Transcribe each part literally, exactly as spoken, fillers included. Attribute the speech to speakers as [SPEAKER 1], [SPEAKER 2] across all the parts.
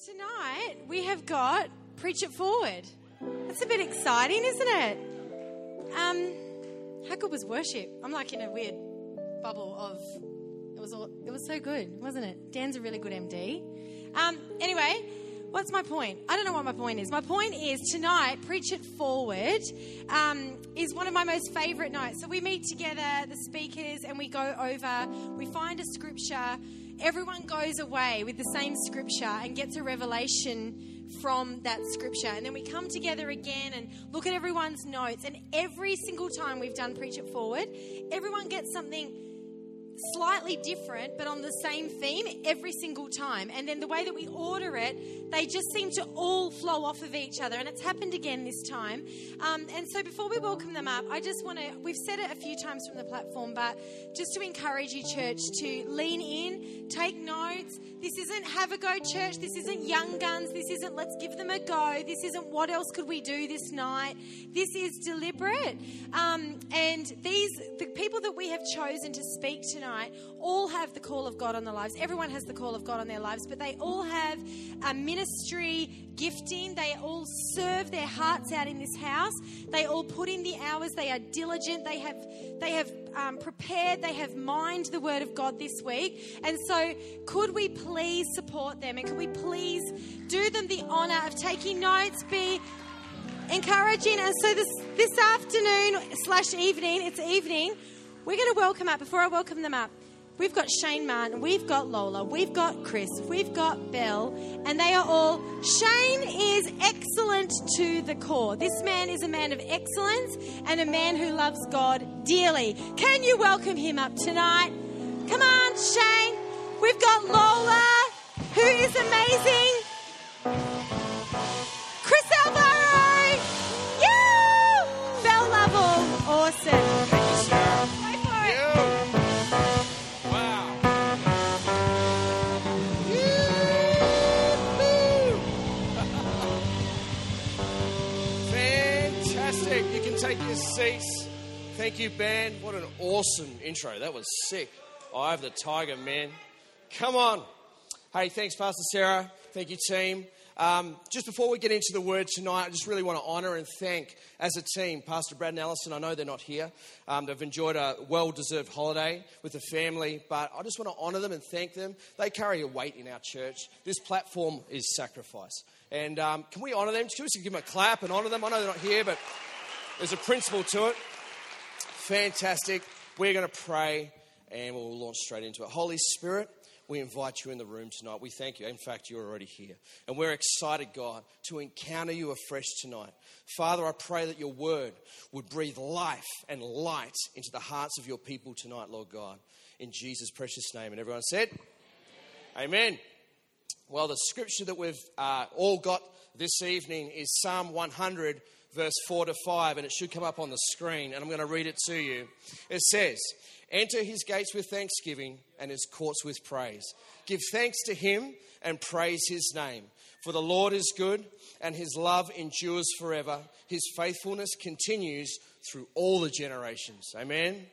[SPEAKER 1] Tonight we have got Preach It Forward. That's a bit exciting, isn't it? Um, how good was worship? I'm like in a weird bubble of it was all, it was so good, wasn't it? Dan's a really good M D. Um, anyway, what's my point? I don't know what my point is. My point is tonight, Preach It Forward um, is one of my most favourite nights. So we meet together, the speakers, and we go over, we find a scripture. Everyone goes away with the same scripture and gets a revelation from that scripture. And then we come together again and look at everyone's notes. And every single time we've done Preach It Forward, everyone gets something slightly different, but on the same theme every single time. And then the way that we order it, they just seem to all flow off of each other. And it's happened again this time. Um, and so before we welcome them up, I just want to, we've said it a few times from the platform, but just to encourage you, church, to lean in, take notes. This isn't have a go, church. This isn't young guns. This isn't let's give them a go. This isn't what else could we do this night. This is deliberate. Um, and these, the people that we have chosen to speak tonight all have the call of God on their lives. Everyone has the call of God on their lives, but they all have a ministry gifting. They all serve their hearts out in this house. They all put in the hours. They are diligent. They have they have um, prepared. They have mined the word of God this week. And so could we please support them? And could we please do them the honor of taking notes, be encouraging? And so this, this afternoon slash evening, it's evening, we're going to welcome up, before I welcome them up, we've got Shane Martin, we've got Lola, we've got Chris, we've got Belle, and they are all, Shane is excellent to the core. This man is a man of excellence and a man who loves God dearly. Can you welcome him up tonight? Come on, Shane. We've got Lola, who is amazing. Chris Alvaro. Yeah! Belle Lovell. Awesome.
[SPEAKER 2] You can take your seats. Thank you, band. What an awesome intro. That was sick. I have the tiger, man. Come on. Hey, thanks, Pastor Sarah. Thank you, team. Um, just before we get into the word tonight, I just really want to honour and thank, as a team, Pastor Brad and Alison. I know they're not here. Um, they've enjoyed a well-deserved holiday with the family, but I just want to honour them and thank them. They carry a weight in our church. This platform is sacrifice. And um, can we honour them? Can we give them a clap and honour them? I know they're not here, but there's a principle to it. Fantastic. We're going to pray and we'll launch straight into it. Holy Spirit, we invite you in the room tonight. We thank you. In fact, you're already here. And we're excited, God, to encounter you afresh tonight. Father, I pray that your word would breathe life and light into the hearts of your people tonight, Lord God. In Jesus' precious name. And everyone said, Amen. Amen. Well, the scripture that we've uh, all got this evening is Psalm one hundred, verse four to five, and it should come up on the screen, and I'm going to read it to you. It says, enter his gates with thanksgiving and his courts with praise. Give thanks to him and praise his name. For the Lord is good and his love endures forever. His faithfulness continues through all the generations. Amen.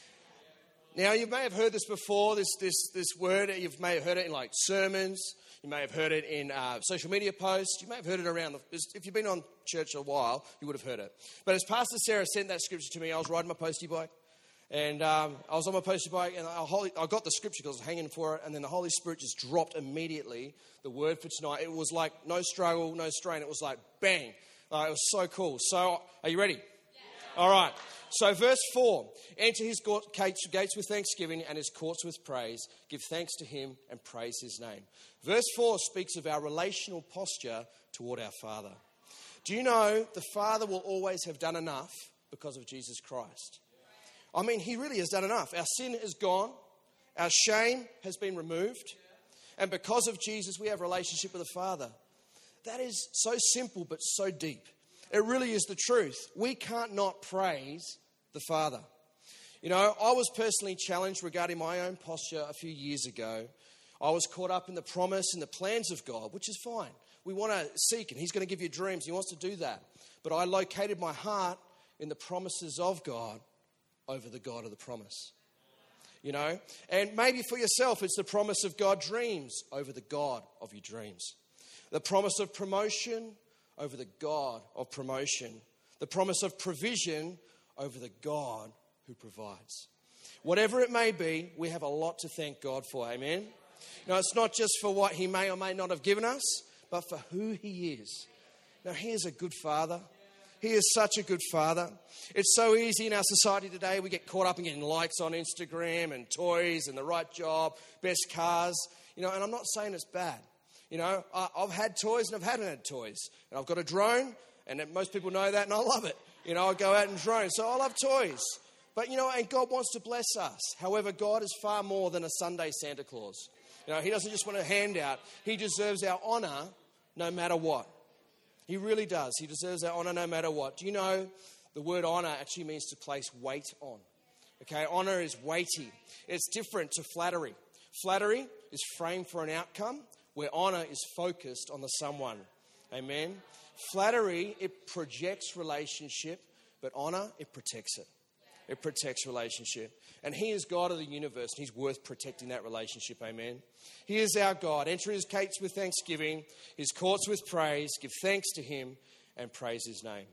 [SPEAKER 2] Now, you may have heard this before, this this this word. You may have heard it in like sermons. You may have heard it in uh, social media posts. You may have heard it around. The, if you've been on church a while, you would have heard it. But as Pastor Sarah sent that scripture to me, I was riding my postie bike. And um, I was on my postie bike, and I, I got the scripture because I was hanging for it. And then the Holy Spirit just dropped immediately the word for tonight. It was like no struggle, no strain. It was like bang. Uh, it was so cool. So are you ready? Yeah. All right. So verse four, enter his gates with thanksgiving and his courts with praise. Give thanks to him and praise his name. Verse four speaks of our relational posture toward our Father. Do you know the Father will always have done enough because of Jesus Christ? I mean, he really has done enough. Our sin is gone. Our shame has been removed. And because of Jesus, we have a relationship with the Father. That is so simple but so deep. It really is the truth. We can't not praise the Father. You know, I was personally challenged regarding my own posture a few years ago. I was caught up in the promise and the plans of God, which is fine. We want to seek, and he's going to give you dreams. He wants to do that. But I located my heart in the promises of God over the God of the promise. You know, and maybe for yourself, it's the promise of God dreams over the God of your dreams. The promise of promotion over the God of promotion. The promise of provision over the God who provides. Whatever it may be, we have a lot to thank God for. Amen? Now, it's not just for what he may or may not have given us, but for who he is. Now, he is a good father. He is such a good father. It's so easy in our society today. We get caught up in getting likes on Instagram and toys and the right job, best cars. You know, and I'm not saying it's bad. You know, I, I've had toys and I've hadn't had toys. And I've got a drone, and most people know that, and I love it. You know, I go out and drone. So I love toys. But, you know, and God wants to bless us. However, God is far more than a Sunday Santa Claus. You know, he doesn't just want a handout. He deserves our honour no matter what. He really does. He deserves our honour no matter what. Do you know the word honour actually means to place weight on? Okay, honour is weighty. It's different to flattery. Flattery is framed for an outcome, where honour is focused on the someone. Amen? Flattery, it projects relationship, but honour, it protects it. It protects relationship. And he is God of the universe, and he's worth protecting that relationship. Amen. He is our God. Enter his gates with thanksgiving, his courts with praise. Give thanks to him and praise his name.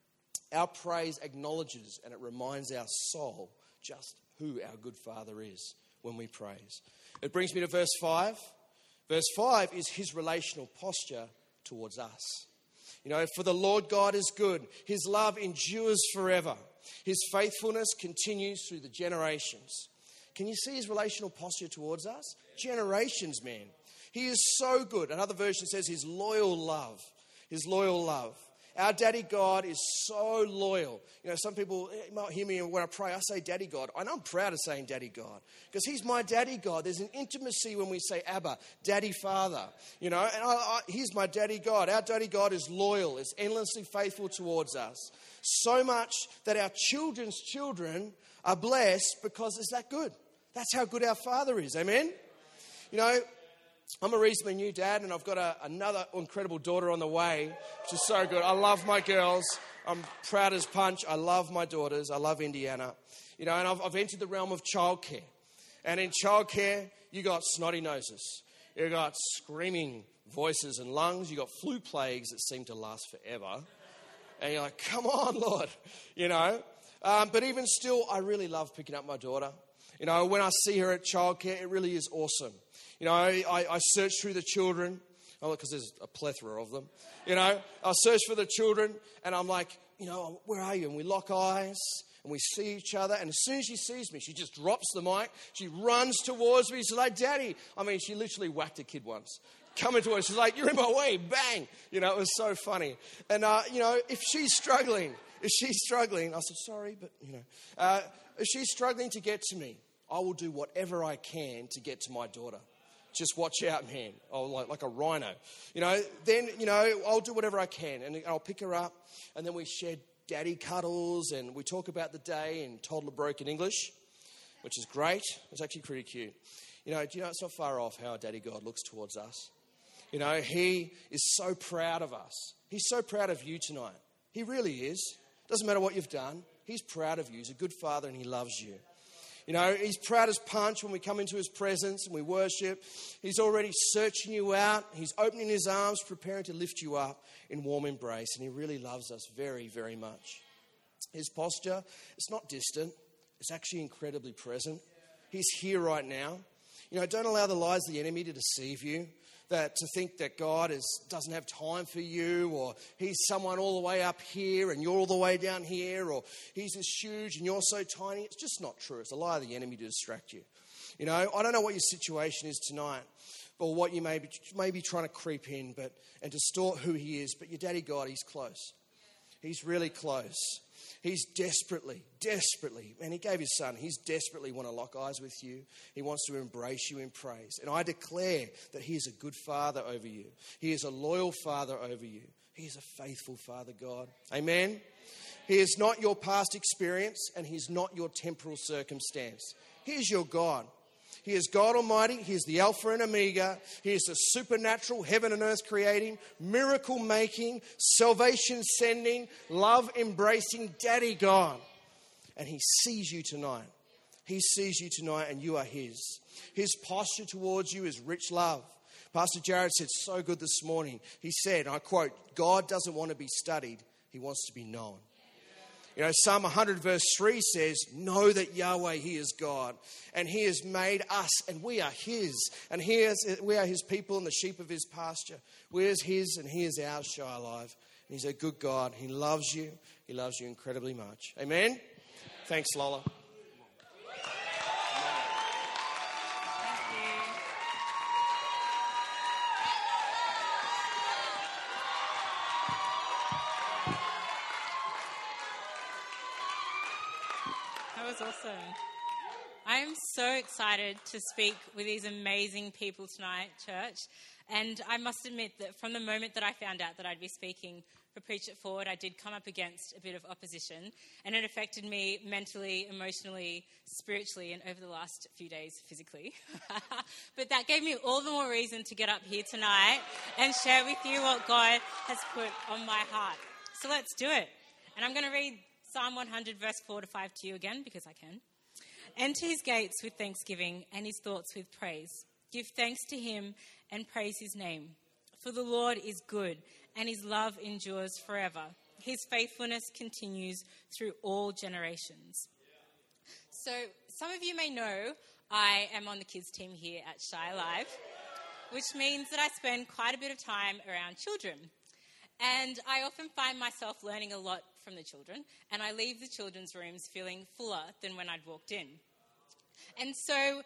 [SPEAKER 2] Our praise acknowledges and it reminds our soul just who our good Father is when we praise. It brings me to verse five. Verse five is his relational posture towards us. You know, for the Lord God is good. His love endures forever. His faithfulness continues through the generations. Can you see his relational posture towards us? Generations, man. He is so good. Another version says his loyal love. His loyal love. Our Daddy God is so loyal. You know, some people might hear me when I pray, I say Daddy God. And I'm proud of saying Daddy God because he's my Daddy God. There's an intimacy when we say Abba, Daddy Father. You know, and I, I, he's my Daddy God. Our Daddy God is loyal, is endlessly faithful towards us. So much that our children's children are blessed because it's that good. That's how good our Father is. Amen? You know, I'm a reasonably new dad, and I've got a, another incredible daughter on the way, which is so good. I love my girls. I'm proud as punch. I love my daughters. I love Indiana. You know, and I've, I've entered the realm of childcare. And in childcare, you got snotty noses. You got screaming voices and lungs. You got flu plagues that seem to last forever. And you're like, come on, Lord. You know, um, but even still, I really love picking up my daughter. You know, when I see her at childcare, it really is awesome. You know, I, I search through the children, oh, because there's a plethora of them. You know, I search for the children, and I'm like, you know, where are you? And we lock eyes, and we see each other. And as soon as she sees me, she just drops the mic. She runs towards me. She's like, Daddy. I mean, she literally whacked a kid once. Coming towards, she's like, you're in my way. Bang. You know, it was so funny. And, uh, you know, if she's struggling, if she's struggling, I said, sorry, but, you know, uh, if she's struggling to get to me, I will do whatever I can to get to my daughter. Just watch out, man. Oh, like, like a rhino. You know, then, you know, I'll do whatever I can. And I'll pick her up. And then we share daddy cuddles. And we talk about the day in toddler broken English, which is great. It's actually pretty cute. You know, do you know it's not far off how our Daddy God looks towards us? You know, he is so proud of us. He's so proud of you tonight. He really is. Doesn't matter what you've done. He's proud of you. He's a good father and he loves you. You know, he's proud as punch when we come into his presence and we worship. He's already searching you out. He's opening his arms, preparing to lift you up in warm embrace. And he really loves us very, very much. His posture, it's not distant. It's actually incredibly present. He's here right now. You know, don't allow the lies of the enemy to deceive you. That to think that God is, doesn't have time for you, or he's someone all the way up here and you're all the way down here, or he's this huge and you're so tiny. It's just not true. It's a lie of the enemy to distract you. You know, I don't know what your situation is tonight, or what you may be, may be trying to creep in but and distort who he is. But your Daddy God, he's close. He's really close. He's desperately, desperately, and he gave his son, he's desperately want to lock eyes with you. He wants to embrace you in praise. And I declare that he is a good father over you. He is a loyal father over you. He is a faithful Father God. Amen? He is not your past experience and he's not your temporal circumstance. He is your God. He is God Almighty. He is the Alpha and Omega. He is the supernatural, heaven and earth creating, miracle making, salvation sending, love embracing Daddy God. And he sees you tonight. He sees you tonight and you are his. His posture towards you is rich love, Pastor Jared said so good this morning. He said, I quote, God doesn't want to be studied. He wants to be known. You know, Psalm one hundred verse three says, know that Yahweh, He is God. And He has made us, and we are His. And he is, we are His people and the sheep of His pasture. We are His, and He is ours, Shire Live. And He's a good God. He loves you. He loves you incredibly much. Amen? Thanks, Lola.
[SPEAKER 3] Awesome. I'm so excited to speak with these amazing people tonight, church. And I must admit that from the moment that I found out that I'd be speaking for Preach It Forward, I did come up against a bit of opposition. And it affected me mentally, emotionally, spiritually, and over the last few days, physically. But that gave me all the more reason to get up here tonight and share with you what God has put on my heart. So let's do it. And I'm going to read Psalm one hundred, verse four to five to you again, because I can. Enter His gates with thanksgiving and His thoughts with praise. Give thanks to Him and praise His name. For the Lord is good, and His love endures forever. His faithfulness continues through all generations. So, some of you may know I am on the kids team here at Shire Live, which means that I spend quite a bit of time around children. And I often find myself learning a lot from the children, and I leave the children's rooms feeling fuller than when I'd walked in. And so,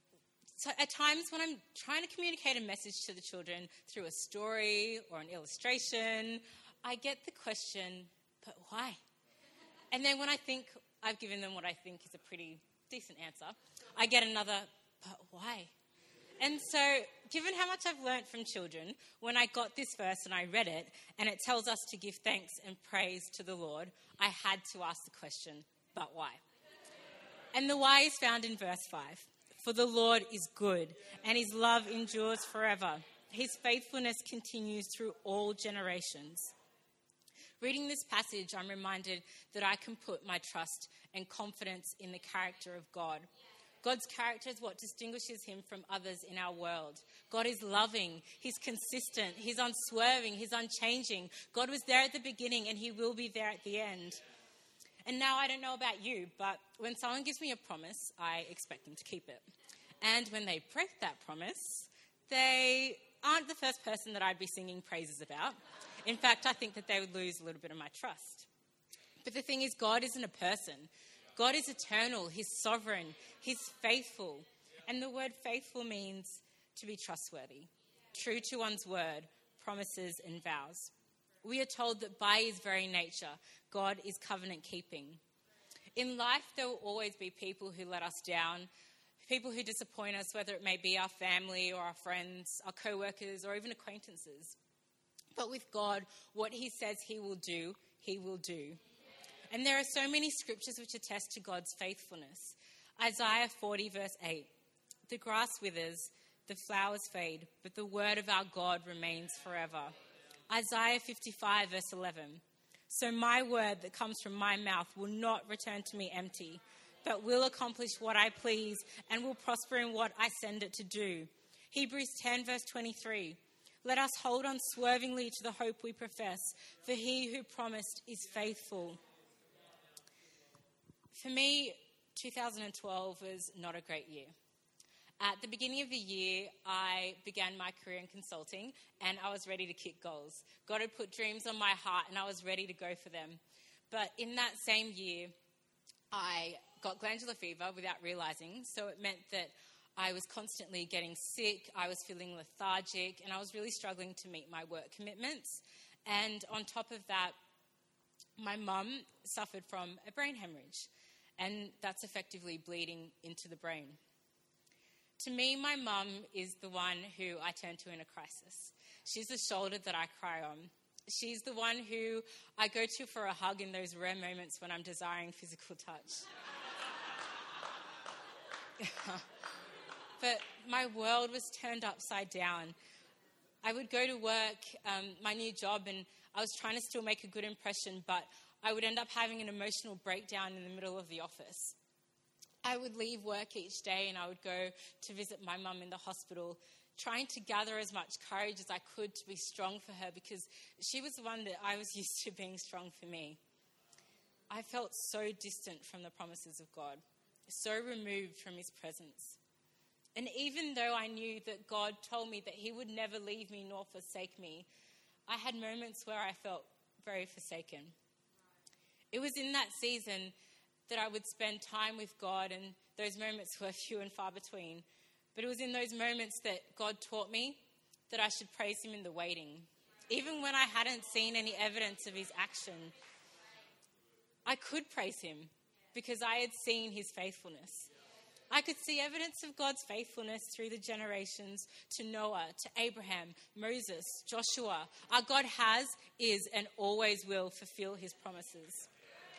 [SPEAKER 3] so at times when I'm trying to communicate a message to the children through a story or an illustration, I get the question, but why? And then when I think I've given them what I think is a pretty decent answer, I get another, but why? And so, given how much I've learnt from children, when I got this verse and I read it, and it tells us to give thanks and praise to the Lord, I had to ask the question, but why? And the why is found in verse five. For the Lord is good, and His love endures forever. His faithfulness continues through all generations. Reading this passage, I'm reminded that I can put my trust and confidence in the character of God. God's character is what distinguishes Him from others in our world. God is loving, He's consistent, He's unswerving, He's unchanging. God was there at the beginning and He will be there at the end. And now I don't know about you, but when someone gives me a promise, I expect them to keep it. And when they break that promise, they aren't the first person that I'd be singing praises about. In fact, I think that they would lose a little bit of my trust. But the thing is, God isn't a person. God is eternal, He's sovereign, He's faithful. And the word faithful means to be trustworthy, true to one's word, promises and vows. We are told that by His very nature, God is covenant keeping. In life, there will always be people who let us down, people who disappoint us, whether it may be our family or our friends, our co-workers or even acquaintances. But with God, what He says He will do, He will do. And there are so many scriptures which attest to God's faithfulness. Isaiah forty verse eight, the grass withers, the flowers fade, but the word of our God remains forever. Isaiah fifty-five verse eleven, so my word that comes from my mouth will not return to me empty, but will accomplish what I please and will prosper in what I send it to do. Hebrews ten verse twenty-three, let us hold unswervingly to the hope we profess, for He who promised is faithful. For me, two thousand twelve was not a great year. At the beginning of the year, I began my career in consulting and I was ready to kick goals. God had put dreams on my heart and I was ready to go for them. But in that same year, I got glandular fever without realizing. So it meant that I was constantly getting sick, I was feeling lethargic, and I was really struggling to meet my work commitments. And on top of that, my mum suffered from a brain hemorrhage. And that's effectively bleeding into the brain. To me, my mum is the one who I turn to in a crisis. She's the shoulder that I cry on. She's the one who I go to for a hug in those rare moments when I'm desiring physical touch. But my world was turned upside down. I would go to work, um, my new job, and I was trying to still make a good impression, but I would end up having an emotional breakdown in the middle of the office. I would leave work each day and I would go to visit my mum in the hospital trying to gather as much courage as I could to be strong for her, because she was the one that I was used to being strong for me. I felt so distant from the promises of God, so removed from his presence. And even though I knew that God told me that he would never leave me nor forsake me, I had moments where I felt very forsaken. It was in that season that I would spend time with God, and those moments were few and far between. But it was in those moments that God taught me that I should praise him in the waiting. Even when I hadn't seen any evidence of his action, I could praise him because I had seen his faithfulness. I could see evidence of God's faithfulness through the generations to Noah, to Abraham, Moses, Joshua. Our God has, is, and always will fulfill his promises.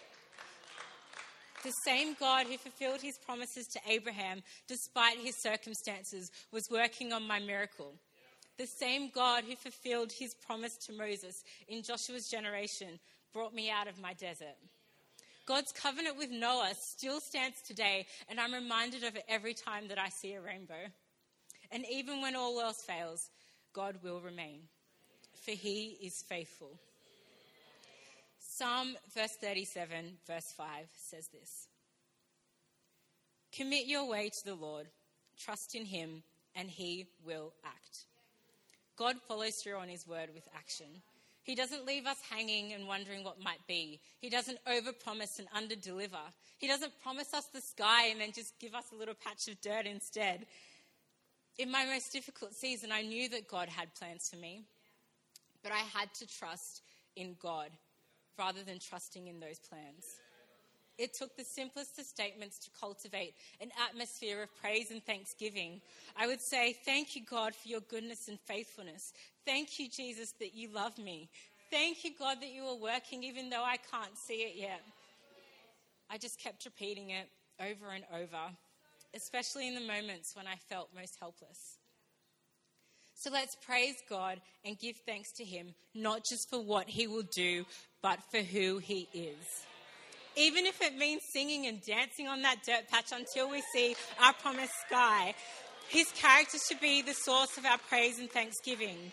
[SPEAKER 3] The same God who fulfilled his promises to Abraham, despite his circumstances, was working on my miracle. The same God who fulfilled his promise to Moses in Joshua's generation brought me out of my desert. God's covenant with Noah still stands today, and I'm reminded of it every time that I see a rainbow. And even when all else fails, God will remain, for he is faithful. Psalm verse thirty-seven, verse five says this: "Commit your way to the Lord, trust in him, and he will act." God follows through on his word with action. He doesn't leave us hanging and wondering what might be. He doesn't overpromise and underdeliver. He doesn't promise us the sky and then just give us a little patch of dirt instead. In my most difficult season, I knew that God had plans for me, but I had to trust in God rather than trusting in those plans. It took the simplest of statements to cultivate an atmosphere of praise and thanksgiving. I would say, thank you, God, for your goodness and faithfulness. Thank you, Jesus, that you love me. Thank you, God, that you are working even though I can't see it yet. I just kept repeating it over and over, especially in the moments when I felt most helpless. So let's praise God and give thanks to him, not just for what he will do, but for who he is. Even if it means singing and dancing on that dirt patch until we see our promised sky, his character should be the source of our praise and thanksgiving.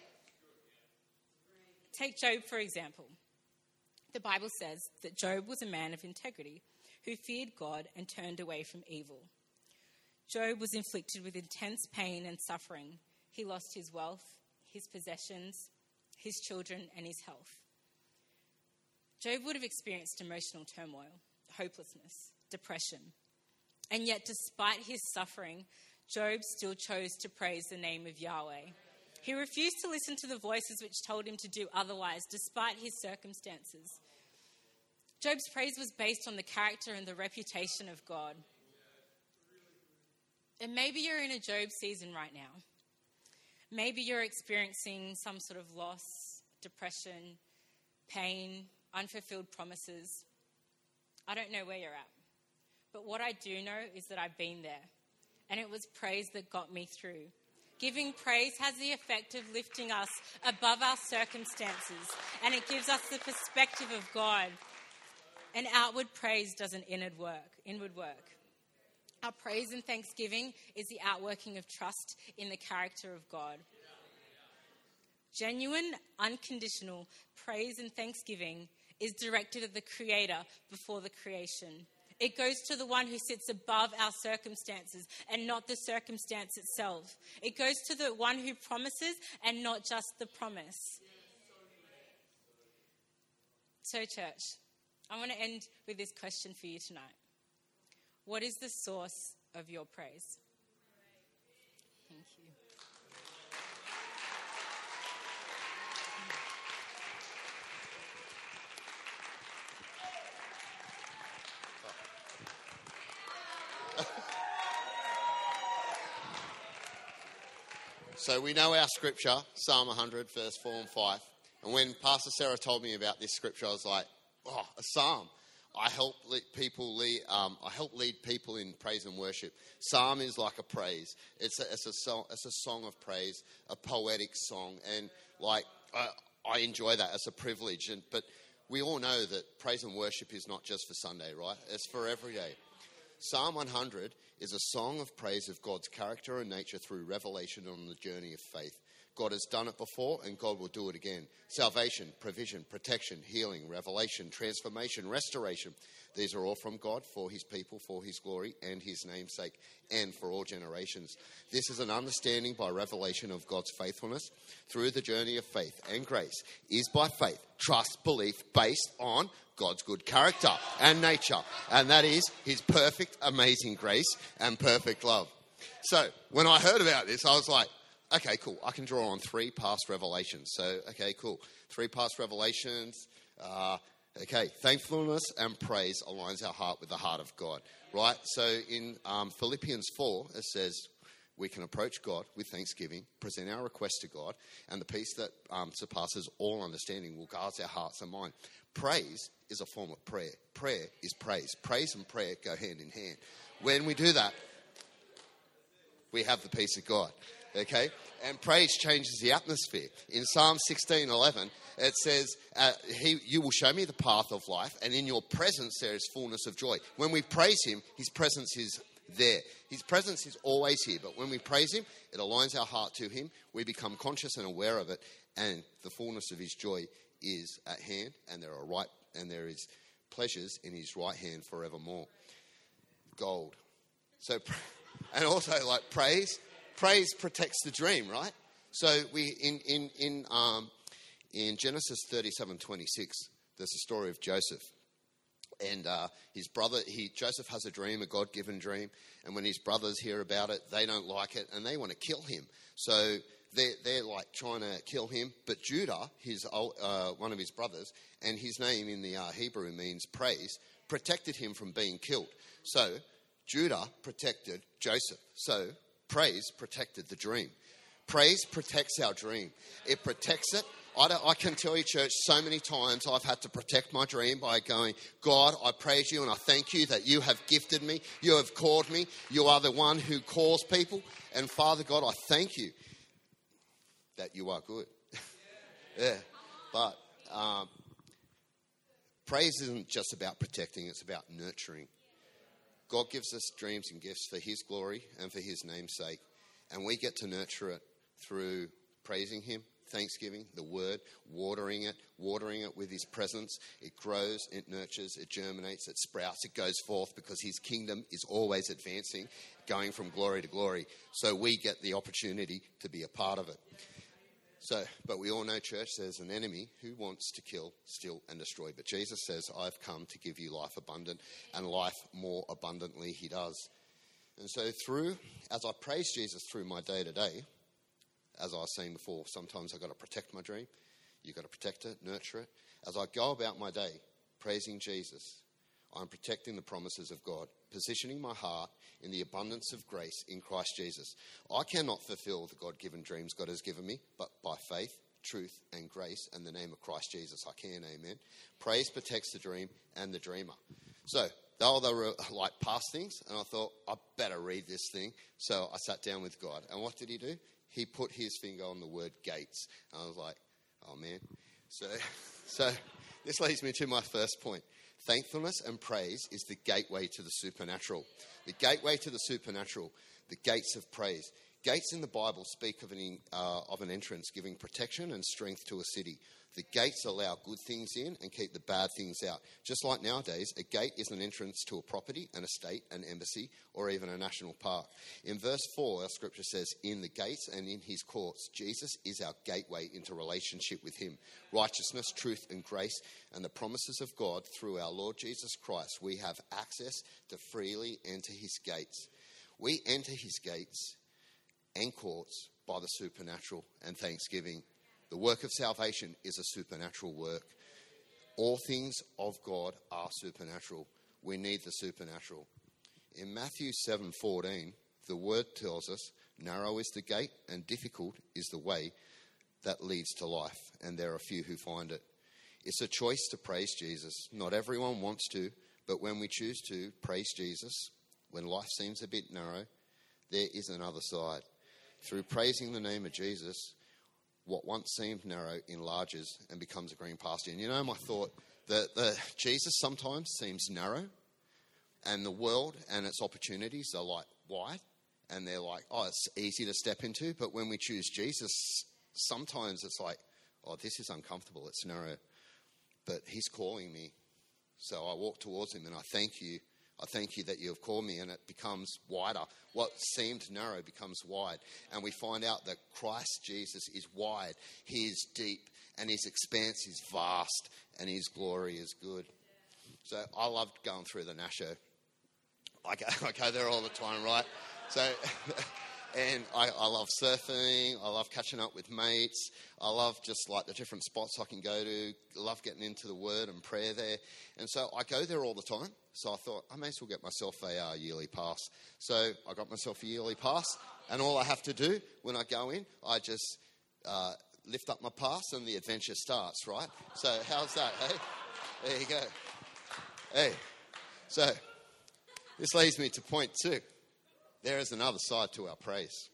[SPEAKER 3] Take Job, for example. The Bible says that Job was a man of integrity who feared God and turned away from evil. Job was inflicted with intense pain and suffering. He lost his wealth, his possessions, his children, and his health. Job would have experienced emotional turmoil, hopelessness, depression. And yet, despite his suffering, Job still chose to praise the name of Yahweh. He refused to listen to the voices which told him to do otherwise, despite his circumstances. Job's praise was based on the character and the reputation of God. And maybe you're in a Job season right now. Maybe you're experiencing some sort of loss, depression, pain, unfulfilled promises. I don't know where you're at. But what I do know is that I've been there. And it was praise that got me through. Giving praise has the effect of lifting us above our circumstances. And it gives us the perspective of God. And outward praise does an inward work. Inward work. Our praise and thanksgiving is the outworking of trust in the character of God. Genuine, unconditional praise and thanksgiving is directed at the Creator before the creation. It goes to the one who sits above our circumstances and not the circumstance itself. It goes to the one who promises and not just the promise. So, church, I want to end with this question for you tonight. What is the source of your praise? Thank you.
[SPEAKER 4] So we know our scripture, Psalm one hundred, verse four and five. And when Pastor Sarah told me about this scripture, I was like, oh, a psalm. I help lead people lead, um, I help lead people in praise and worship. Psalm is like a praise. It's a, it's a song. It's a song of praise, a poetic song, and like I, I enjoy that as a privilege. And but we all know that praise and worship is not just for Sunday, right? It's for every day. Psalm one hundred is a song of praise of God's character and nature through revelation on the journey of faith. God has done it before and God will do it again. Salvation, provision, protection, healing, revelation, transformation, restoration. These are all from God for his people, for his glory and his name's sake, and for all generations. This is an understanding by revelation of God's faithfulness through the journey of faith and grace is by faith, trust, belief based on God's good character and nature. And that is his perfect, amazing grace and perfect love. So when I heard about this, I was like, okay, cool. I can draw on three past revelations. So, okay, cool. Three past revelations. Uh, okay, thankfulness and praise aligns our heart with the heart of God, right? So in um, Philippians four, it says we can approach God with thanksgiving, present our request to God, and the peace that um, surpasses all understanding will guard our hearts and mind. Praise is a form of prayer. Prayer is praise. Praise and prayer go hand in hand. When we do that, we have the peace of God. Okay, and praise changes the atmosphere. In Psalm sixteen eleven, it says, uh, he, you will show me the path of life, and in your presence there is fullness of joy. When we praise him, his presence is there. His presence is always here, but when we praise him, it aligns our heart to him. We become conscious and aware of it, and the fullness of his joy is at hand, and there are right, and there is pleasures in his right hand forevermore. Gold. So, and also like praise. Praise protects the dream, right? So we in in in um, in Genesis thirty-seven twenty-six, there's a story of Joseph, and uh, his brother. He Joseph has a dream, a God-given dream, and when his brothers hear about it, they don't like it, and they want to kill him. So they're they're like trying to kill him. But Judah, his uh, one of his brothers, and his name in the uh, Hebrew means praise, protected him from being killed. So Judah protected Joseph. So praise protected the dream. Praise protects our dream. It protects it. I, don't, I can tell you, church, so many times I've had to protect my dream by going, God, I praise you and I thank you that you have gifted me. You have called me. You are the one who calls people. And Father God, I thank you that you are good. Yeah. But um, praise isn't just about protecting. It's about nurturing. God gives us dreams and gifts for his glory and for his name's sake. And we get to nurture it through praising him, thanksgiving, the word, watering it, watering it with his presence. It grows, it nurtures, it germinates, it sprouts, it goes forth because his kingdom is always advancing, going from glory to glory. So we get the opportunity to be a part of it. So, but we all know, church, there's an enemy who wants to kill, steal, and destroy. But Jesus says, I've come to give you life abundant, and life more abundantly he does. And so through, as I praise Jesus through my day-to-day, as I was saying before, sometimes I've got to protect my dream. You've got to protect it, nurture it. As I go about my day praising Jesus, I'm protecting the promises of God, positioning my heart in the abundance of grace in Christ Jesus. I cannot fulfill the God-given dreams God has given me, but by faith, truth, and grace, and the name of Christ Jesus, I can, amen. Praise protects the dream and the dreamer. So, they were, they were like past things, and I thought, I better read this thing. So I sat down with God. And what did he do? He put his finger on the word gates. And I was like, oh, man. So, so this leads me to my first point. Thankfulness and praise is the gateway to the supernatural. The gateway to the supernatural, the gates of praise. Gates in the Bible speak of an, uh, of an entrance giving protection and strength to a city. The gates allow good things in and keep the bad things out. Just like nowadays, a gate is an entrance to a property, an estate, an embassy, or even a national park. In verse four, our scripture says, in the gates and in his courts, Jesus is our gateway into relationship with him. Righteousness, truth, and grace, and the promises of God through our Lord Jesus Christ, we have access to freely enter his gates. We enter his gates and courts by the supernatural and thanksgiving. The work of salvation is a supernatural work. All things of God are supernatural. We need the supernatural. In Matthew seven fourteen, the word tells us, narrow is the gate and difficult is the way that leads to life, and there are few who find it. It's a choice to praise Jesus. Not everyone wants to, but when we choose to praise Jesus, when life seems a bit narrow, there is another side. Through praising the name of Jesus, what once seemed narrow enlarges and becomes a green pasture. And you know, my thought that the, Jesus sometimes seems narrow, and the world and its opportunities are like wide, and they're like, oh, it's easy to step into. But when we choose Jesus, sometimes it's like, oh, this is uncomfortable, it's narrow. But he's calling me. So I walk towards him, and I thank you. I thank you that you have called me, and it becomes wider. What seemed narrow becomes wide. And we find out that Christ Jesus is wide, he is deep, and his expanse is vast, and his glory is good. So I loved going through the Nasho. I go, I go there all the time, right? So, and I, I love surfing. I love catching up with mates. I love just like the different spots I can go to. I love getting into the Word and prayer there. And so I go there all the time. So I thought I may as well get myself a uh, yearly pass. So I got myself a yearly pass, and all I have to do when I go in, I just uh, lift up my pass, and the adventure starts. Right? So how's that? Hey, there you go. Hey, so this leads me to point two. There is another side to our praise.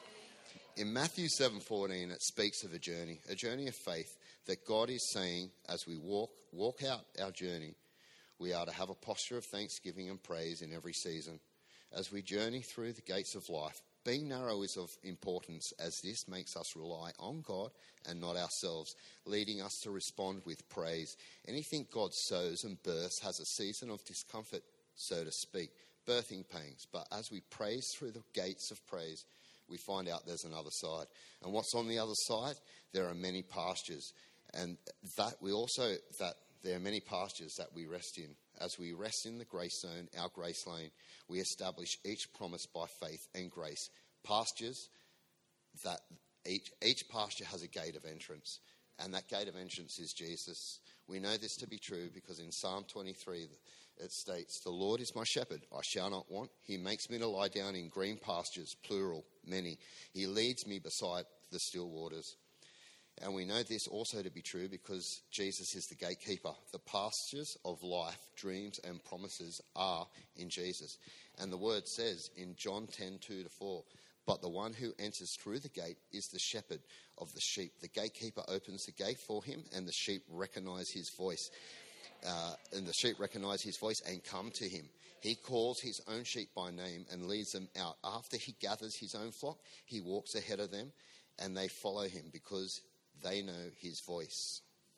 [SPEAKER 4] In Matthew seven fourteen, it speaks of a journey, a journey of faith that God is saying as we walk walk out our journey, we are to have a posture of thanksgiving and praise in every season. As we journey through the gates of life, being narrow is of importance, as this makes us rely on God and not ourselves, leading us to respond with praise. Anything God sows and births has a season of discomfort, so to speak, birthing pains. But as we praise through the gates of praise, we find out there's another side. And what's on the other side? There are many pastures. And that we also, that there are many pastures that we rest in. As we rest in the grace zone, our grace lane, we establish each promise by faith and grace. Pastures that each, each pasture has a gate of entrance. And that gate of entrance is Jesus. We know this to be true because in Psalm twenty-three, it states, "The Lord is my shepherd, I shall not want. He makes me to lie down in green pastures," plural, many. "He leads me beside the still waters." And we know this also to be true because Jesus is the gatekeeper. The pastures of life, dreams and promises are in Jesus. And the word says in John ten, two to four, "But the one who enters through the gate is the shepherd of the sheep. The gatekeeper opens the gate for him, and the sheep recognize his voice. Uh, and the sheep recognize his voice and come to him. He calls his own sheep by name and leads them out. After he gathers his own flock, he walks ahead of them, and they follow him because they know his voice."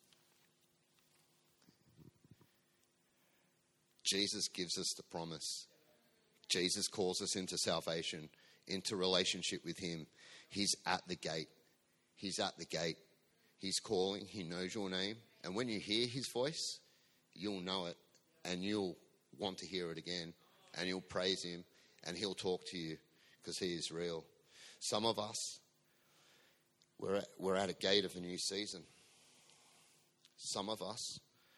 [SPEAKER 4] Jesus gives us the promise. Jesus calls us into salvation, into relationship with him. He's at the gate. He's at the gate. He's calling. He knows your name. And when you hear his voice, you'll know it, and you'll want to hear it again, and you'll praise him, and he'll talk to you because he is real. Some of us, we're at, we're at a gate of a new season. Some of us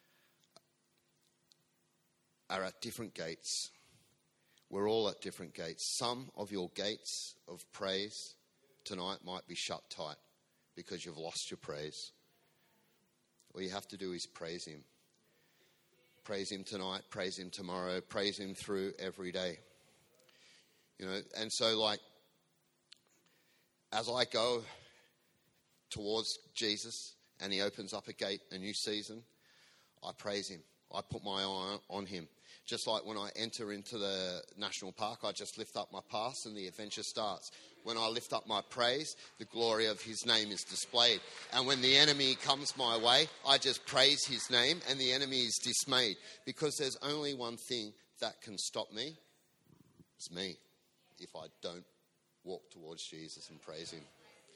[SPEAKER 4] are at different gates. We're all at different gates. Some of your gates of praise tonight might be shut tight because you've lost your praise. All you have to do is praise him. Praise him tonight, praise him tomorrow, praise him through every day. You know, and so like, as I go towards Jesus and he opens up a gate, a new season, I praise him. I put my eye on him. Just like when I enter into the national park, I just lift up my pass and the adventure starts. When I lift up my praise, the glory of his name is displayed. And when the enemy comes my way, I just praise his name and the enemy is dismayed. Because there's only one thing that can stop me. It's me. If I don't walk towards Jesus and praise him.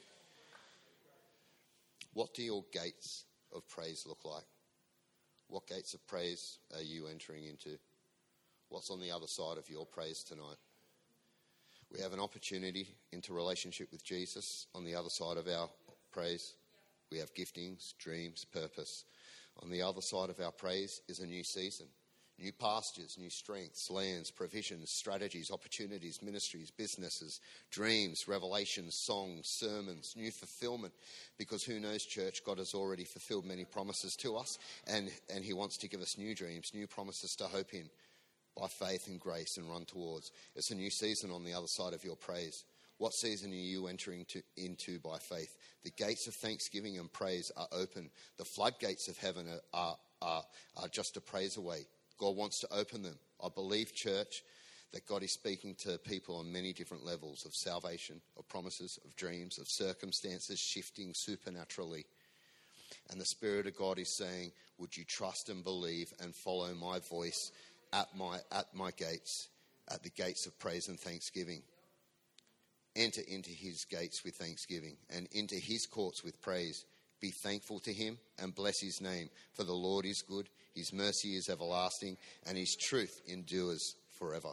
[SPEAKER 4] What do your gates of praise look like? What gates of praise are you entering into? What's on the other side of your praise tonight? We have an opportunity into relationship with Jesus on the other side of our praise. We have giftings, dreams, purpose. On the other side of our praise is a new season. New pastures, new strengths, lands, provisions, strategies, opportunities, ministries, businesses, dreams, revelations, songs, sermons, new fulfillment. Because who knows, church, God has already fulfilled many promises to us, and, and he wants to give us new dreams, new promises to hope in by faith and grace and run towards. It's a new season on the other side of your praise. What season are you entering to, into by faith? The gates of thanksgiving and praise are open. The floodgates of heaven are, are, are, are just a praise away. God wants to open them. I believe, church, that God is speaking to people on many different levels of salvation, of promises, of dreams, of circumstances shifting supernaturally. And the Spirit of God is saying, would you trust and believe and follow my voice at my at my gates, at the gates of praise and thanksgiving? Enter into his gates with thanksgiving and into his courts with praise. Be thankful to him and bless his name, for the Lord is good, his mercy is everlasting, and his truth endures forever.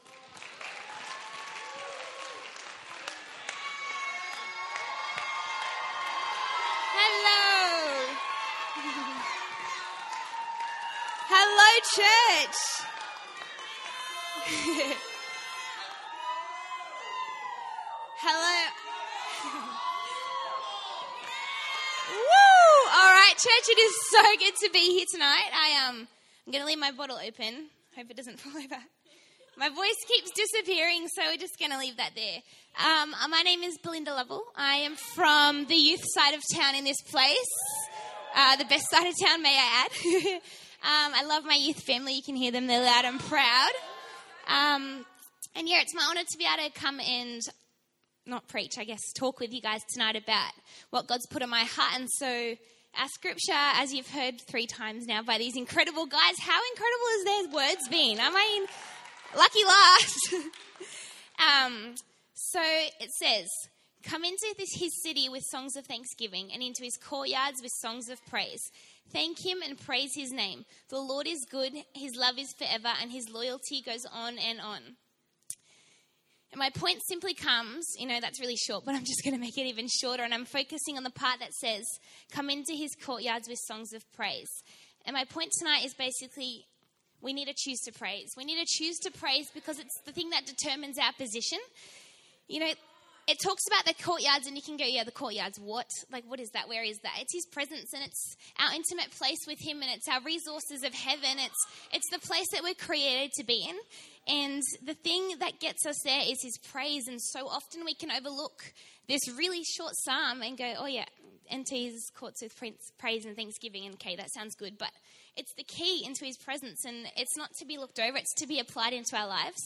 [SPEAKER 5] Hello. Hello, church. Hello. Woo! All right, church, it is so good to be here tonight. I um, I'm going to leave my bottle open. Hope it doesn't fall over. My voice keeps disappearing, so we're just going to leave that there. Um, my name is Belinda Lovell. I am from the youth side of town in this place. Uh, the best side of town, may I add. um, I love my youth family. You can hear them. They're loud and proud. Um, and yeah, it's my honour to be able to come and not preach, I guess, talk with you guys tonight about what God's put in my heart. And so our scripture, as you've heard three times now by these incredible guys, how incredible has their words been? I mean, lucky last. um, so it says, come into this, his city with songs of thanksgiving and into his courtyards with songs of praise. Thank him and praise his name. The Lord is good, his love is forever, and his loyalty goes on and on. And my point simply comes, you know, that's really short, but I'm just going to make it even shorter. And I'm focusing on the part that says, come into his courtyards with songs of praise. And my point tonight is basically, we need to choose to praise. We need to choose to praise because it's the thing that determines our position. You know, it talks about the courtyards and you can go, yeah, the courtyards, what? Like, what is that? Where is that? It's his presence and it's our intimate place with him and it's our resources of heaven. It's it's the place that we're created to be in. And the thing that gets us there is his praise. And so often we can overlook this really short psalm and go, oh yeah, enter his courts with praise and thanksgiving. And okay, that sounds good. But it's the key into his presence and it's not to be looked over. It's to be applied into our lives.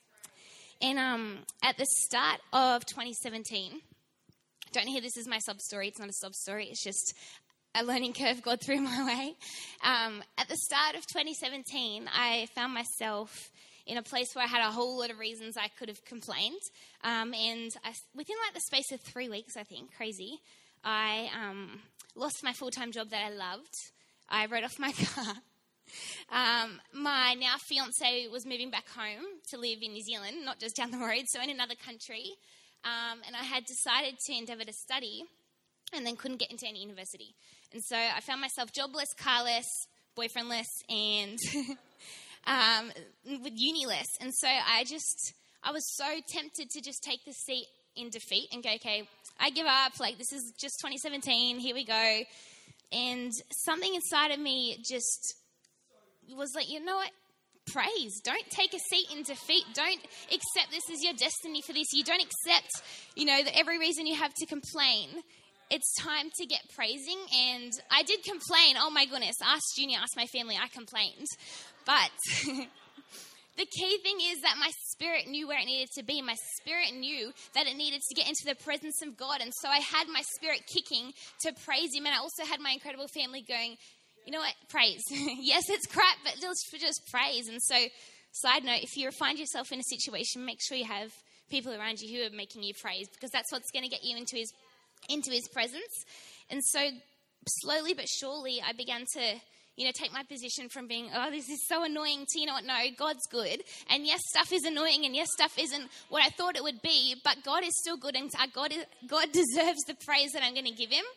[SPEAKER 5] And um, at the start of twenty seventeen, don't hear this is my sob story. It's not a sob story. It's just a learning curve God threw my way. Um, at the start of twenty seventeen, I found myself in a place where I had a whole lot of reasons I could have complained. Um, and I, within like the space of three weeks, I think, crazy, I um, lost my full-time job that I loved. I wrote off my car. Um, my now fiance was moving back home to live in New Zealand, not just down the road, so in another country. Um, and I had decided to endeavour to study and then couldn't get into any university. And so I found myself jobless, carless, boyfriendless, and um, with uniless. And so I just, I was so tempted to just take the seat in defeat and go, okay, I give up. Like, this is just twenty seventeen. Here we go. And something inside of me just was like, you know what? Praise. Don't take a seat in defeat. Don't accept this as your destiny for this. You don't accept, you know, that every reason you have to complain. It's time to get praising. And I did complain. Oh my goodness. Ask Junior, ask my family. I complained. But the key thing is that my spirit knew where it needed to be. My spirit knew that it needed to get into the presence of God. And so I had my spirit kicking to praise him. And I also had my incredible family going, you know what? Praise. Yes, it's crap, but just, just praise. And so, side note, if you find yourself in a situation, make sure you have people around you who are making you praise, because that's what's going to get you into his into his presence. And so, slowly but surely, I began to, you know, take my position from being, oh, this is so annoying, to, you know what, no, God's good. And yes, stuff is annoying, and yes, stuff isn't what I thought it would be, but God is still good, and God, is, God deserves the praise that I'm going to give him.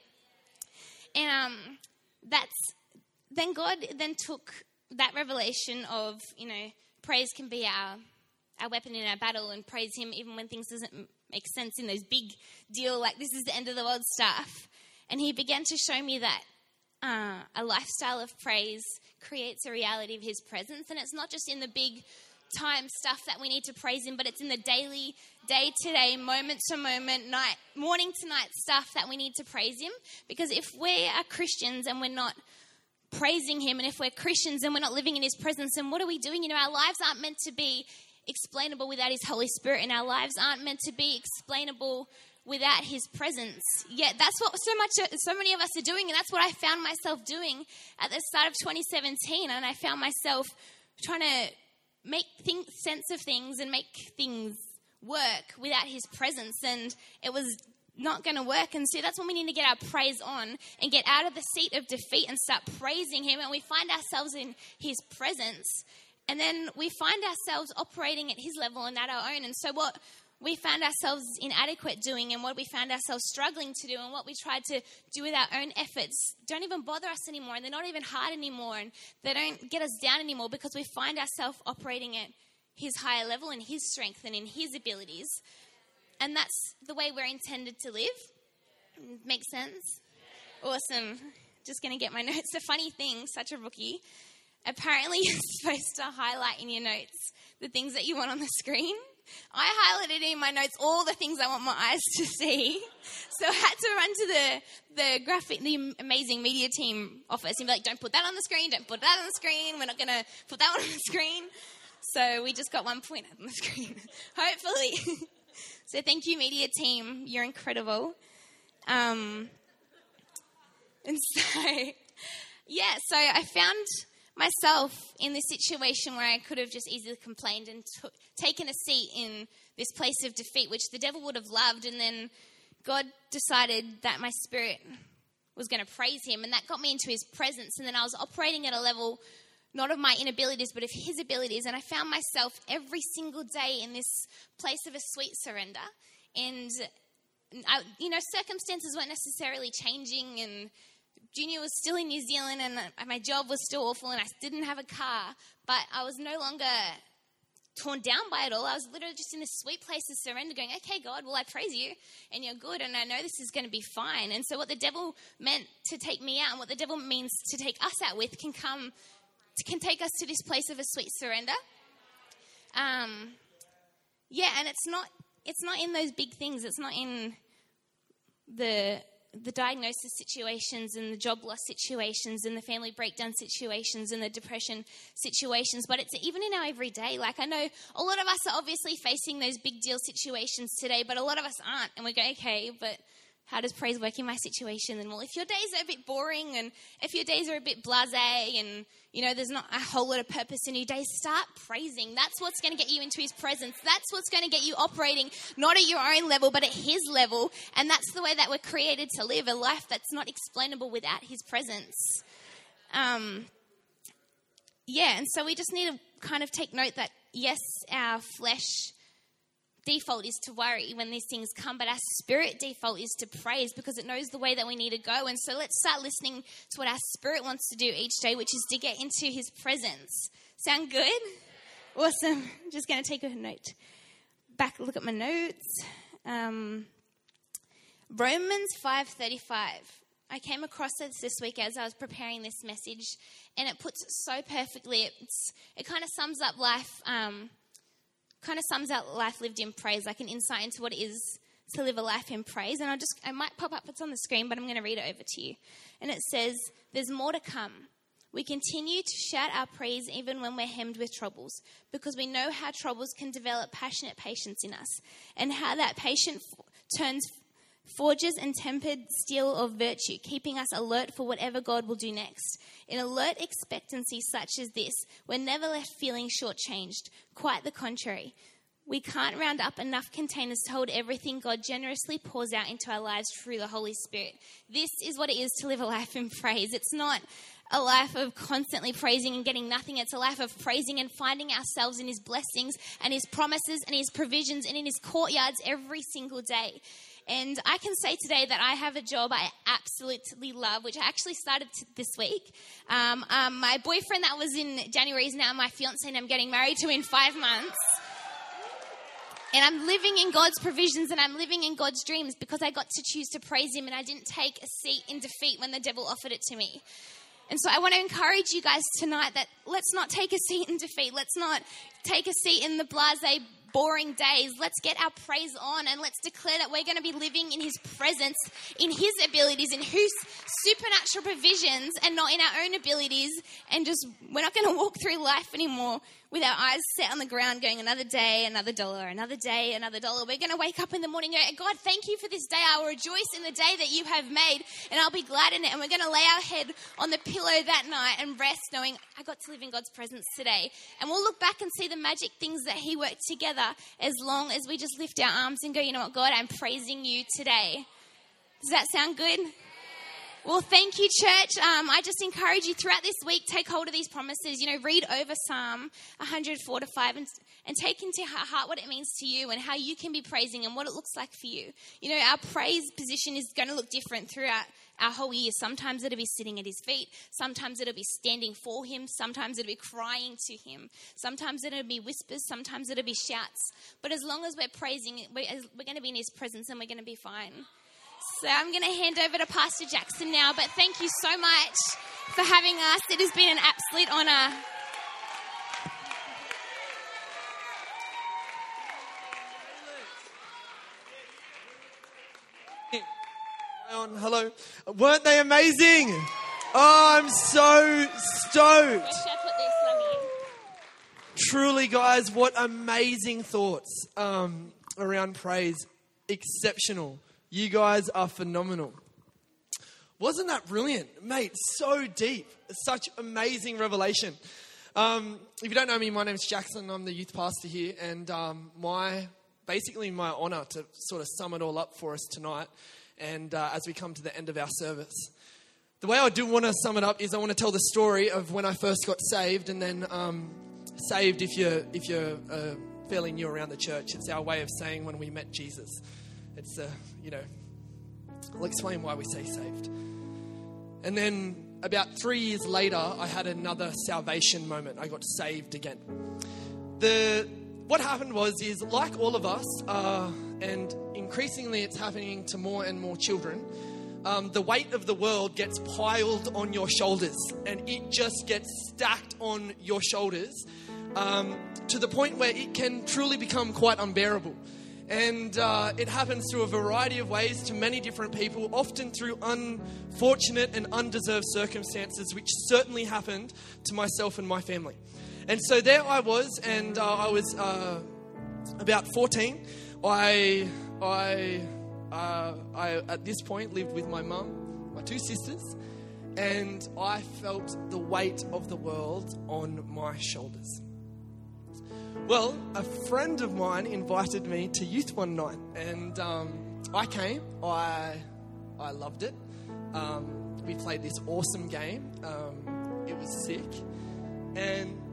[SPEAKER 5] And um, that's... Then God then took that revelation of, you know, praise can be our our weapon in our battle, and praise him even when things doesn't make sense in those big deal, like this is the end of the world stuff. And he began to show me that uh, a lifestyle of praise creates a reality of his presence. And it's not just in the big time stuff that we need to praise him, but it's in the daily, day-to-day, moment-to-moment, night, morning-to-night stuff that we need to praise him. Because if we are Christians and we're not praising him, and if we're Christians and we're not living in his presence, then what are we doing? You know, our lives aren't meant to be explainable without his Holy Spirit, and our lives aren't meant to be explainable without his presence. Yet that's what so much, so many of us are doing, and that's what I found myself doing at the start of twenty seventeen, and I found myself trying to make think, sense of things and make things work without his presence, and it was not going to work. And so that's when we need to get our praise on and get out of the seat of defeat and start praising him, and we find ourselves in his presence, and then we find ourselves operating at his level and not our own. And so what we found ourselves inadequate doing, and what we found ourselves struggling to do, and what we tried to do with our own efforts don't even bother us anymore, and they're not even hard anymore, and they don't get us down anymore, because we find ourselves operating at his higher level and his strength and in his abilities. And that's the way we're intended to live. Makes sense? Awesome. Just going to get my notes. A funny thing, such a rookie. Apparently you're supposed to highlight in your notes the things that you want on the screen. I highlighted in my notes all the things I want my eyes to see. So I had to run to the the graphic, the amazing media team office and be like, don't put that on the screen, don't put that on the screen, we're not going to put that one on the screen. So we just got one point on the screen, hopefully. So thank you, media team. You're incredible. Um, and so, yeah, so I found myself in this situation where I could have just easily complained and t- taken a seat in this place of defeat, which the devil would have loved. And then God decided that my spirit was going to praise him, and that got me into his presence. And then I was operating at a level not of my inabilities, but of his abilities. And I found myself every single day in this place of a sweet surrender. And, I, you know, circumstances weren't necessarily changing, and Junior was still in New Zealand, and my job was still awful, and I didn't have a car. But I was no longer torn down by it all. I was literally just in this sweet place of surrender going, okay, God, well, I praise you, and you're good, and I know this is going to be fine. And so what the devil meant to take me out, and what the devil means to take us out with, can come can take us to this place of a sweet surrender. Um, yeah, and it's not it's not in those big things. It's not in the the diagnosis situations and the job loss situations and the family breakdown situations and the depression situations, but it's even in our everyday. Like, I know a lot of us are obviously facing those big deal situations today, but a lot of us aren't. And we go, okay, but how does praise work in my situation? And well, if your days are a bit boring, and if your days are a bit blasé, and you know there's not a whole lot of purpose in your days, start praising. That's what's going to get you into his presence. That's what's going to get you operating not at your own level, but at his level. And that's the way that we're created to live, a life that's not explainable without his presence. Um, yeah, and so we just need to kind of take note that yes, our flesh default is to worry when these things come, but our spirit default is to praise, because it knows the way that we need to go. And so let's start listening to what our spirit wants to do each day, which is to get into his presence. Sound good? Awesome. I'm just going to take a note. Back, look at my notes. Um, Romans five thirty-five. I came across this this week as I was preparing this message, and it puts it so perfectly. It's, it kind of sums up life um kind of sums out life lived in praise, like an insight into what it is to live a life in praise. And I'll just, I might pop up, it's on the screen, but I'm going to read it over to you. And it says, there's more to come. We continue to shout our praise even when we're hemmed with troubles, because we know how troubles can develop passionate patience in us, and how that patience f- turns forges and tempered steel of virtue, keeping us alert for whatever God will do next. In alert expectancy such as this, we're never left feeling shortchanged. Quite the contrary. We can't round up enough containers to hold everything God generously pours out into our lives through the Holy Spirit. This is what it is to live a life in praise. It's not a life of constantly praising and getting nothing. It's a life of praising and finding ourselves in his blessings and his promises and his provisions and in his courtyards every single day. And I can say today that I have a job I absolutely love, which I actually started t- this week. Um, um, my boyfriend that was in January is now my fiance, and I'm getting married to in five months. And I'm living in God's provisions, and I'm living in God's dreams, because I got to choose to praise him, and I didn't take a seat in defeat when the devil offered it to me. And so I want to encourage you guys tonight that let's not take a seat in defeat. Let's not take a seat in the blasé boring days, let's get our praise on and let's declare that we're going to be living in his presence, in his abilities, in his supernatural provisions and not in our own abilities. And just, we're not going to walk through life anymore with our eyes set on the ground going another day, another dollar, another day, another dollar. We're going to wake up in the morning and go, God, thank you for this day. I will rejoice in the day that you have made and I'll be glad in it. And we're going to lay our head on the pillow that night and rest knowing I got to live in God's presence today. And we'll look back and see the magic things that he worked together as long as we just lift our arms and go, you know what, God, I'm praising you today. Does that sound good? Well, thank you, church. Um, I just encourage you throughout this week, take hold of these promises. You know, read over Psalm one hundred four to five and, and take into heart what it means to you and how you can be praising and what it looks like for you. You know, our praise position is going to look different throughout our whole year. Sometimes it'll be sitting at his feet. Sometimes it'll be standing for him. Sometimes it'll be crying to him. Sometimes it'll be whispers. Sometimes it'll be shouts. But as long as we're praising, we're, we're going to be in his presence and we're going to be fine. So I'm going to hand over to Pastor Jackson now, but thank you so much for having us. It has been an absolute honour.
[SPEAKER 6] Hello. Weren't they amazing? Oh, I'm so stoked.
[SPEAKER 5] Where should I put this? Let me...
[SPEAKER 6] Truly, guys, what amazing thoughts um, around praise. Exceptional. You guys are phenomenal. Wasn't that brilliant? Mate, so deep. Such amazing revelation. Um, if you don't know me, my name's Jackson. I'm the youth pastor here. And um, my basically my honour to sort of sum it all up for us tonight. And uh, as we come to the end of our service. The way I do want to sum it up is I want to tell the story of when I first got saved. And then um, saved, if you're, if you're uh, fairly new around the church, it's our way of saying when we met Jesus. It's, uh, you know, I'll explain why we say saved. And then about three years later, I had another salvation moment. I got saved again. The What happened was, is like all of us, uh, and increasingly it's happening to more and more children, um, the weight of the world gets piled on your shoulders. And it just gets stacked on your shoulders um, to the point where it can truly become quite unbearable. And uh, it happens through a variety of ways to many different people, often through unfortunate and undeserved circumstances, which certainly happened to myself and my family. And so there I was, and uh, I was uh, about fourteen. I, I, uh, I, at this point, lived with my mum, my two sisters, and I felt the weight of the world on my shoulders. Well, a friend of mine invited me to youth one night, and um, I came. I I loved it. Um, we played this awesome game. Um, it was sick. And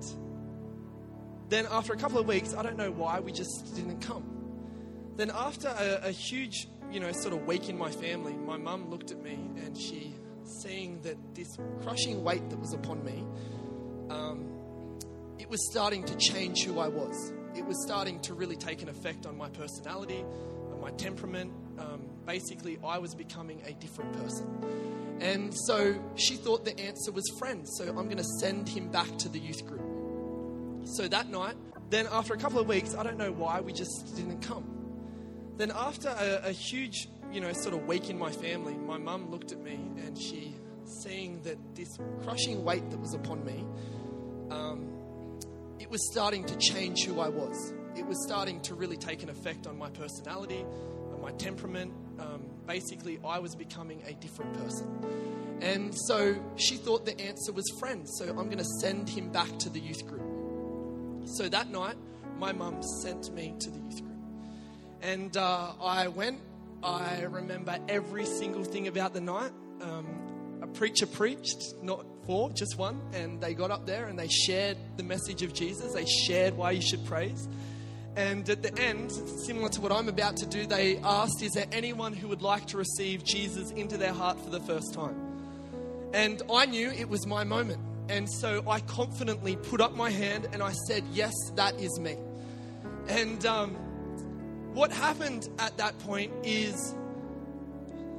[SPEAKER 6] then after a couple of weeks, I don't know why, we just didn't come. Then after a, a huge, you know, sort of week in my family, my mum looked at me and she, seeing that this crushing weight that was upon me, um, it was starting to change who I was. It was starting to really take an effect on my personality, on my temperament. Um, basically, I was becoming a different person. And so she thought the answer was friends. So I'm going to send him back to the youth group. So that night, then after a couple of weeks, I don't know why, we just didn't come. Then after a, a huge, you know, sort of week in my family, my mum looked at me and she, seeing that this crushing weight that was upon me, um, it was starting to change who I was. It was starting to really take an effect on my personality, on my temperament. Um, basically, I was becoming a different person. And so she thought the answer was friends. So I'm going to send him back to the youth group. So that night, my mum sent me to the youth group. And uh, I went. I remember every single thing about the night. Um, a preacher preached, not four, just one. And they got up there and they shared the message of Jesus. They shared why you should praise. And at the end, similar to what I'm about to do, they asked, is there anyone who would like to receive Jesus into their heart for the first time? And I knew it was my moment. And so I confidently put up my hand and I said, yes, that is me. And um, what happened at that point is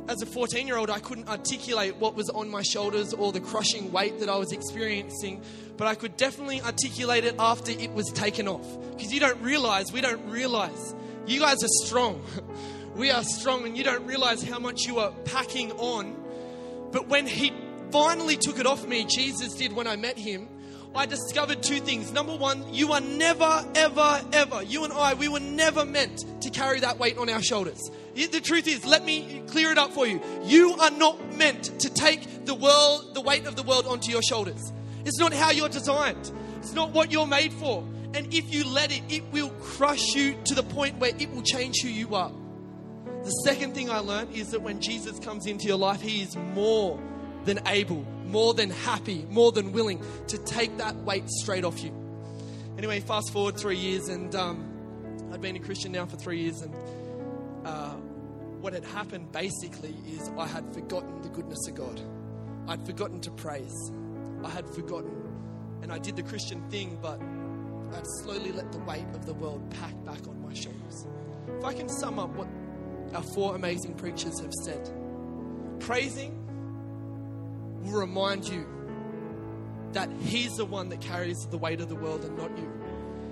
[SPEAKER 6] as a fourteen-year-old, I couldn't articulate what was on my shoulders or the crushing weight that I was experiencing, but I could definitely articulate it after it was taken off. Because you don't realize, we don't realize, you guys are strong. We are strong, and you don't realize how much you are packing on. But when he finally took it off me, Jesus did when I met him, I discovered two things. Number one, you are never, ever, ever, you and I, we were never meant to carry that weight on our shoulders. The truth is, let me clear it up for you. You are not meant to take the world, the weight of the world onto your shoulders. It's not how you're designed. It's not what you're made for. And if you let it, it will crush you to the point where it will change who you are. The second thing I learned is that when Jesus comes into your life, he is more than able, more than happy, more than willing to take that weight straight off you. Anyway, fast forward three years, and um, I'd been a Christian now for three years, and uh, what had happened basically is I had forgotten the goodness of God. I'd forgotten to praise. I had forgotten, and I did the Christian thing, but I'd slowly let the weight of the world pack back on my shoulders. If I can sum up what our four amazing preachers have said, praising will remind you that he's the one that carries the weight of the world and not you.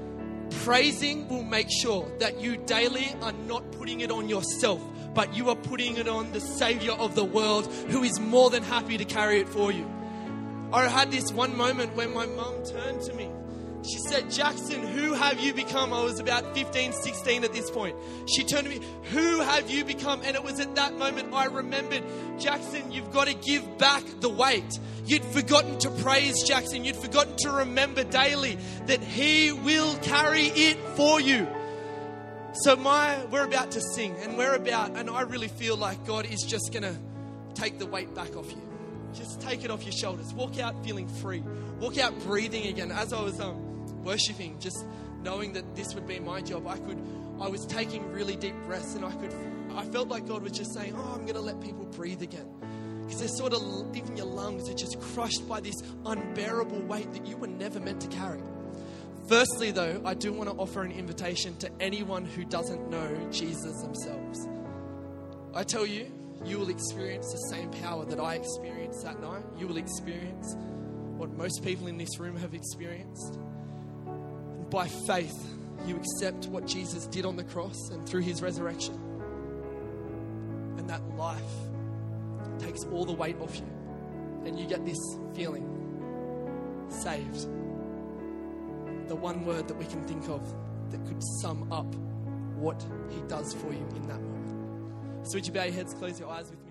[SPEAKER 6] Praising will make sure that you daily are not putting it on yourself, but you are putting it on the Savior of the world, who is more than happy to carry it for you. I had this one moment when my mum turned to me. She said, Jackson, who have you become? I was about fifteen, sixteen at this point. She turned to me, who have you become? And it was at that moment I remembered, Jackson, you've got to give back the weight. You'd forgotten to praise, Jackson. You'd forgotten to remember daily that he will carry it for you. So my, we're about to sing, and we're about, and I really feel like God is just going to take the weight back off you. Just take it off your shoulders. Walk out feeling free. Walk out breathing again. As I was um, worshiping, just knowing that this would be my job, I could, I was taking really deep breaths, and I could, I felt like God was just saying, oh, I'm going to let people breathe again. Because they're sort of, even your lungs are just crushed by this unbearable weight that you were never meant to carry. Firstly, though, I do want to offer an invitation to anyone who doesn't know Jesus themselves. I tell you, you will experience the same power that I experienced that night. You will experience what most people in this room have experienced. And by faith, you accept what Jesus did on the cross and through his resurrection. And that life takes all the weight off you. And you get this feeling, saved. The one word that we can think of that could sum up what he does for you in that moment. So would you bow your heads, close your eyes with me?